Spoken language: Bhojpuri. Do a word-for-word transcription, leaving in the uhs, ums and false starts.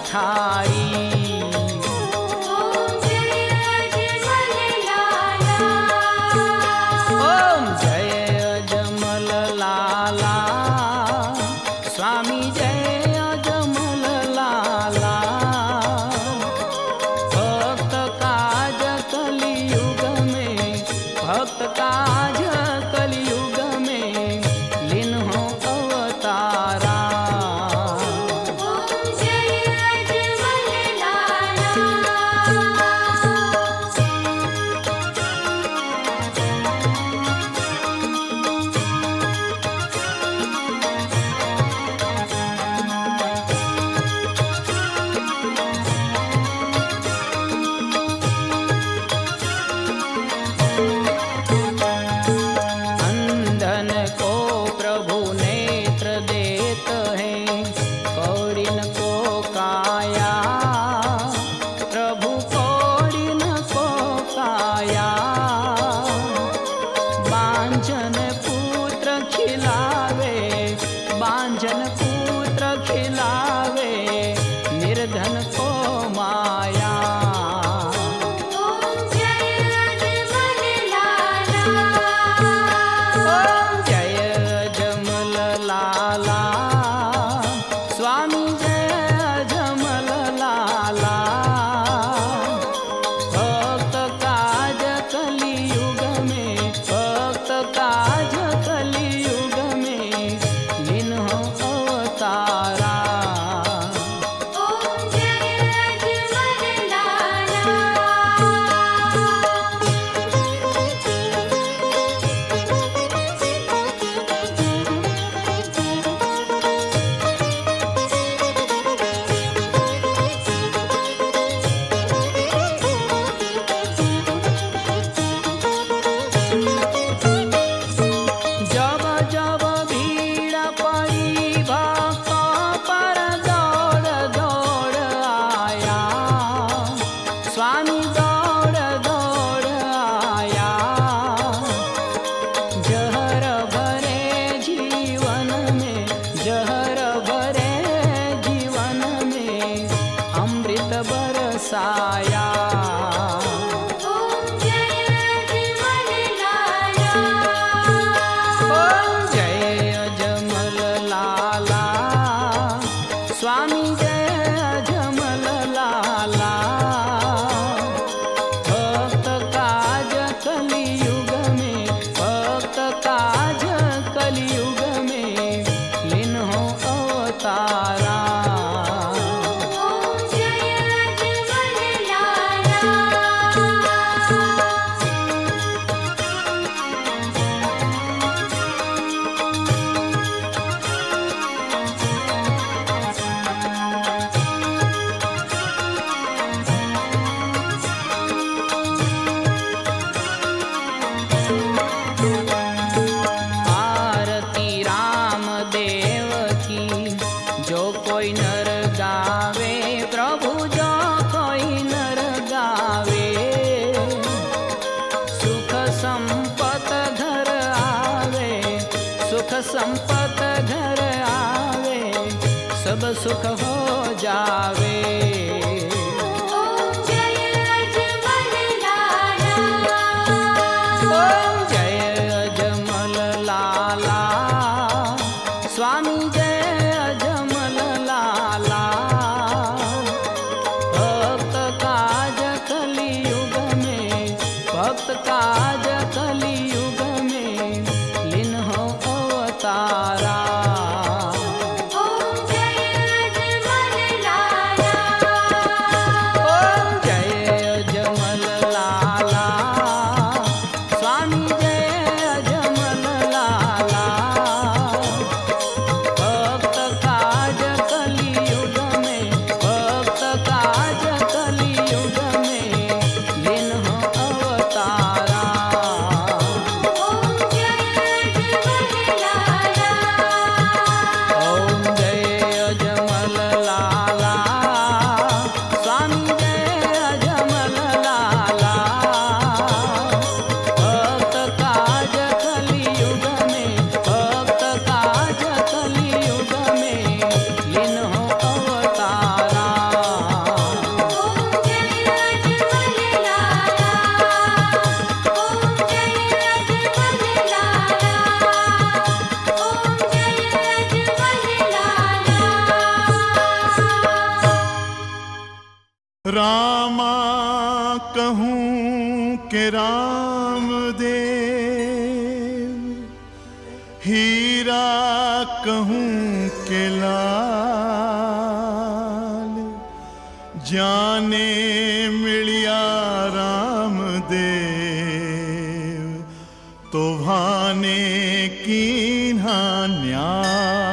पठारी। ओम जय अजमल लाला। ओम जय अजमल लाला, स्वामी जय अजमल लाला। भक्त काज कलियुग में, भक्त काज कलियुग में लीन हो अवतारा। ओम जय अजमल लाला। अंधन को प्रभु नेत्र देत है, कौड़िन को काया। प्रभु कौड़िन को काया, बांझन पुत्र खिलावे, बांझन पुत्र खिलावे, निर्धन को माया। ओम जय अजमल लाला। ओम जय अजमल लाला, स्वामी जय अजमल लाला। भक्त काज कलियुग में, भक्त काज कलियुग में लीन हो अवतारा। ओम जय अजमल लाला। जब जब भीड़ पड़ी भक्तों पर दौड़ दौड़ आया, स्वामी दौड़ दौड़ आया। जहर भरे जीवन में, जहर भरे जीवन में अमृत बरसाया। ओम जय अजमल लाला। ओम जय अजमल लाला, स्वामी जय अजमल लाला। भक्त काज कलियुग में, भक्त काज कलियुग में लीन हो अवतारा। ओम जय अजमल लाला। आरती राम देव की जो कोई नर गावे, प्रभु जो कोई नर गावे। सुख संपत घर आवे, सुख संपत घर आवे, सब सुख हो जावे। ओम जय अजमल लाला। ओम जय अजमल लाला, स्वामी जय अजमल लाला। भक्त काज कलियुग में, भक्त काज कलियुग में लीन हो अवतारा। ओम जय अजमल लाला। रामा कहूँ के राम देव, हीरा कहूँ के लाल, जाने मिलिया राम देव तो भाने कीन्हा न्याल।